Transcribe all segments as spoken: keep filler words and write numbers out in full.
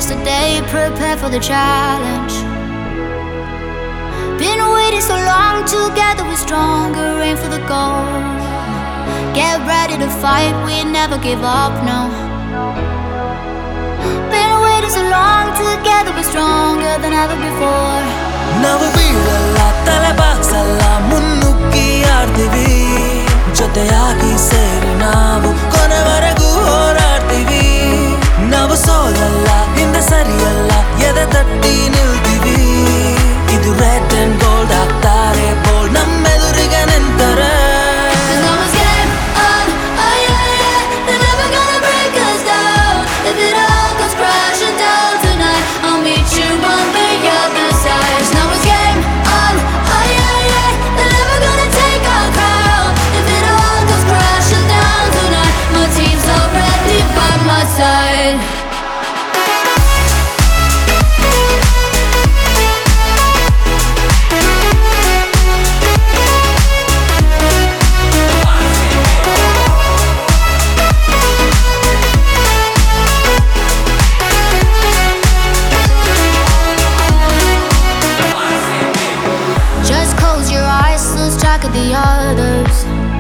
yesterday, prepare for the challenge. Been waiting so long, together we're stronger, aim for the goal. Get ready to fight, we never give up, no. Been waiting so long, together we're stronger than ever before. ನಾವು ಬೀಳಲ್ಲ, ತಲೆ ಬಾಗ್ಸಲ್ಲ, ಮುನ್ನುಗ್ಗಿ ಆಡ್ತೀವಿ. ಜೊತೆಯಾಗಿ ಸೇರಿ ನಾವು ಕೊನೆವರೆಗೂ ಹೋರಾಡ್ತೀವಿ. ನಾವು ಸೋಲಲ್ಲ, ಹಿಂದೆ ಸರಿಯಲ್ಲ, ಎದೆ ತಟ್ಟಿ ನಿಲ್ತೀವಿ. ಇದು ರೆಡ್ ಅಂಡ್ ಗೋಲ್ಡ್ ಆಗ್ತಾರೆ ಬೋಲ್ಡ್ ನಮ್ಮೆದುರಿಗೆ ನಿಂತರೆ. Of the others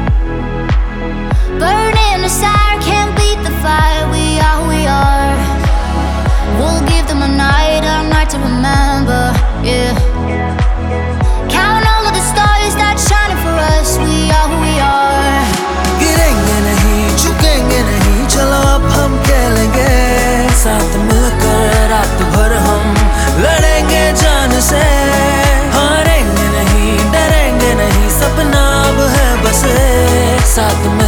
burning desire can't beat the fire. We are who we are. We'll give them a night, a night to remember. Yeah. Count all of the stars that shine for us. We are who we are. गिरेंगे नहीं, झुकेंगे नहीं, चलो अब हम खेलेंगे. साथ मिलकर रात भर हम लड़ेंगे जान से. हारेंगे नहीं, डरेंगे नहीं, सपना अब है बस साथ में.